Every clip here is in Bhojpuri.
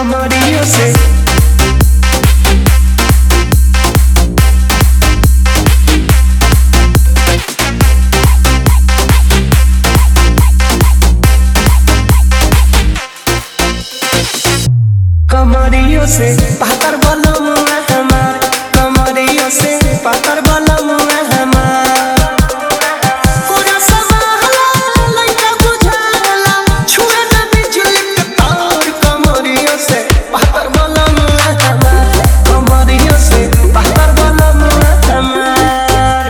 कमरियों से कमरियों से पातर बलम हमार कमरियों से पातर बलम हमार पूरा समाहला लइका बुझाला छुए ना बिजली के तार कमरियों से पातर बलम हमार कमरियों से पातर बलम हमार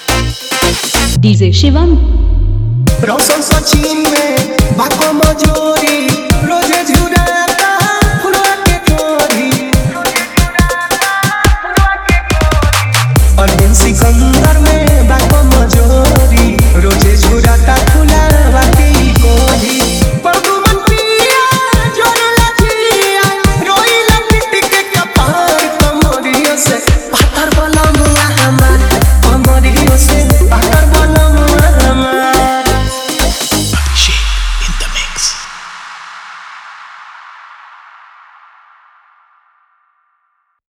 DJ Shivam Rosson Sachin में बाको मजो